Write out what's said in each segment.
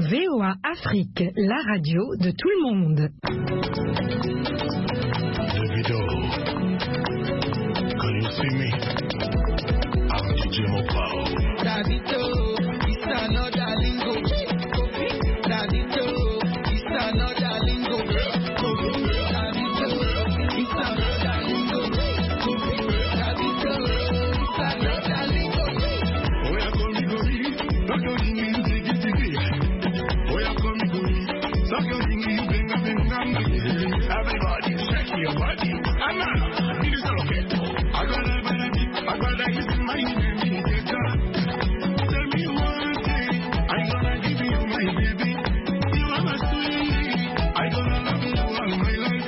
VOA Afrique, la radio de tout le monde. Davido, can you see me? I'm DJ Mopao. Davido, it's another lingo. Davido, it's another lingo. Davido, it's another lingo. Davido, it's another lingo. Oya komi komi, dodo dingi tigi tigi. Oya komi komi, sako dingi benga benga. Everybody shake your body. Amana, it is okay. I gotta use my name. Tell me one thing, I gonna give you my baby. You are my sweetie, I gonna love you all my life.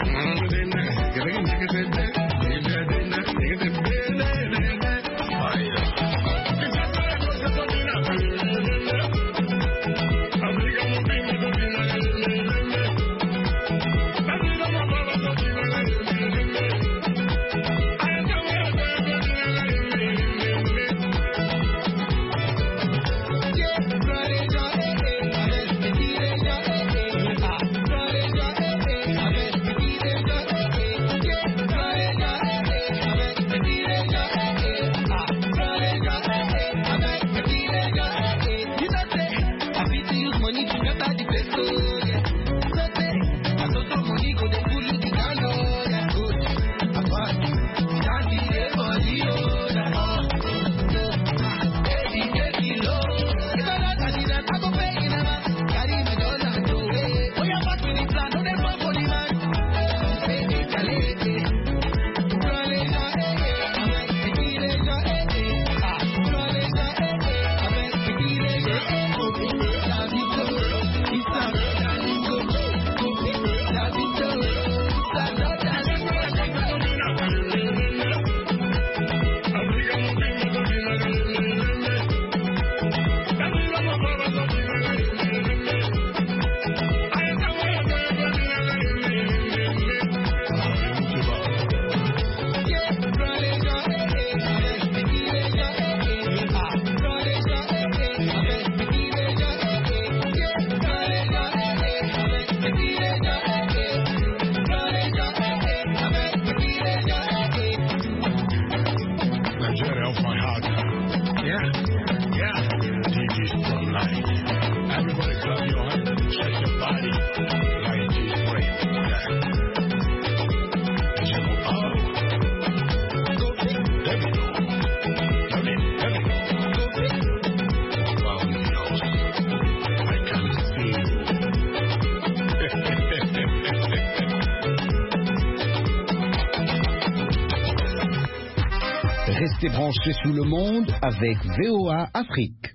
Restez branchés sous le monde avec VOA Afrique.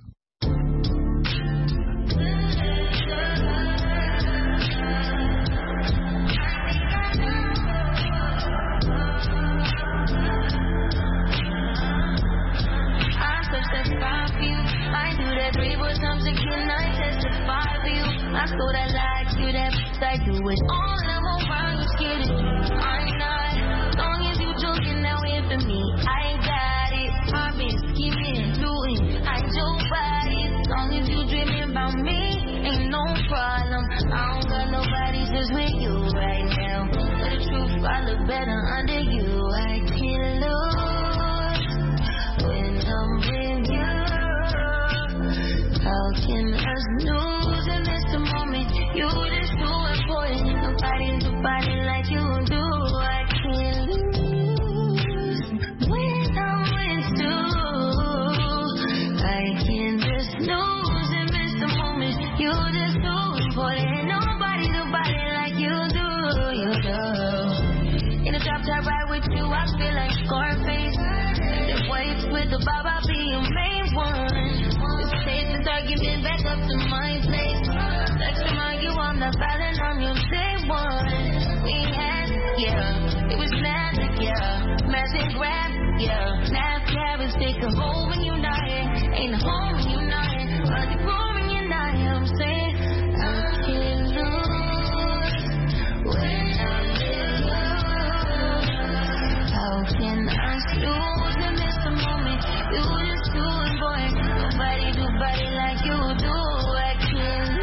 It was magic, yeah. Massive grab, yeah. Now carrots take a whole